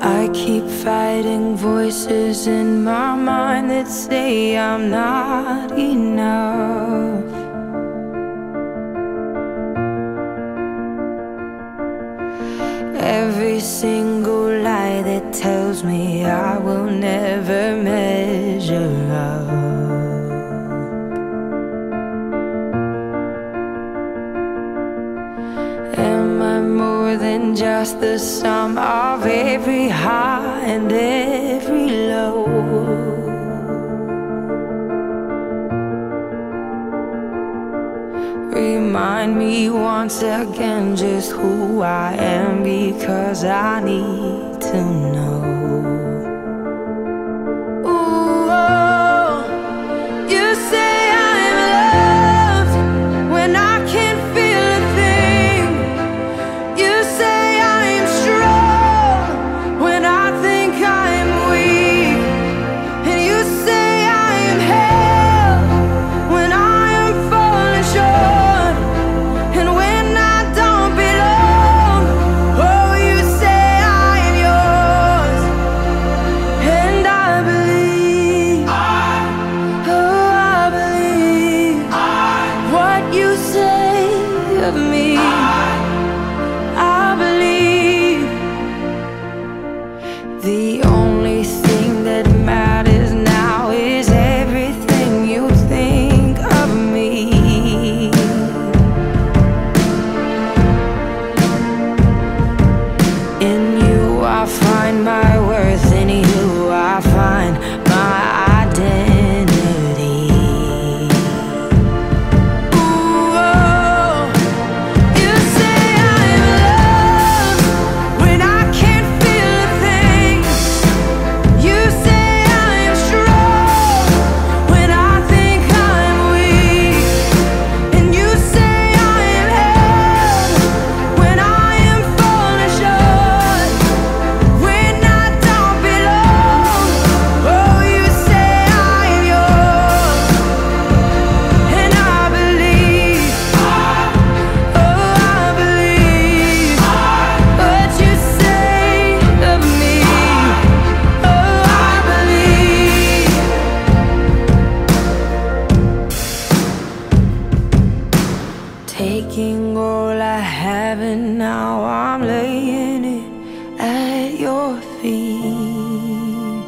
I keep fighting voices in my mind that say I'm not enough. Every single lie that tells me I will never measure up. Am I more than just the sum of every high and every low? Remind me once again just who I am, because I need to know. Ooh, oh, you say I'm loved when I can't feel a thing. You say I'm strong when I think I'm weak. And you say I am held when I am falling short. And when I don't belong, oh, you say I am yours. And I believe, oh, I believe what you say of me. I believe the only thing that matters now is everything you think of me. In you I find my worth, in you I find my identity. Ooh, oh, you say I'm loved when I can't feel a thing. You say I am strong when I think I'm weak. And you say I am held when I am falling short. When I don't belong, oh, you say I am yours. And I believe, oh, I believe what you say of me. Oh, I believe. Taking all I have and now I'm laying it at your feet.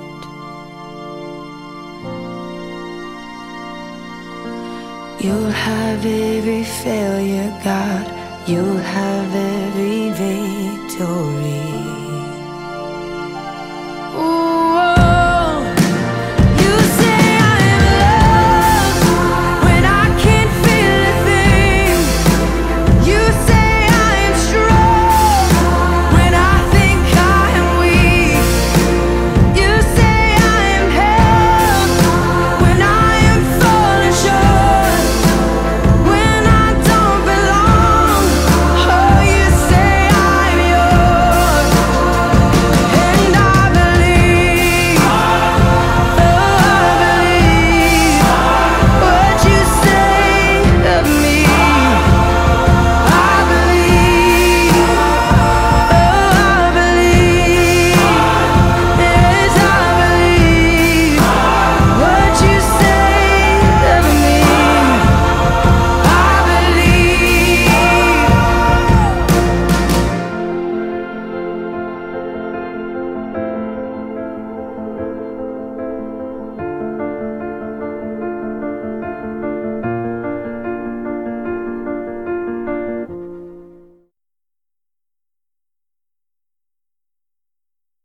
You'll have every failure, God. You'll have every victory.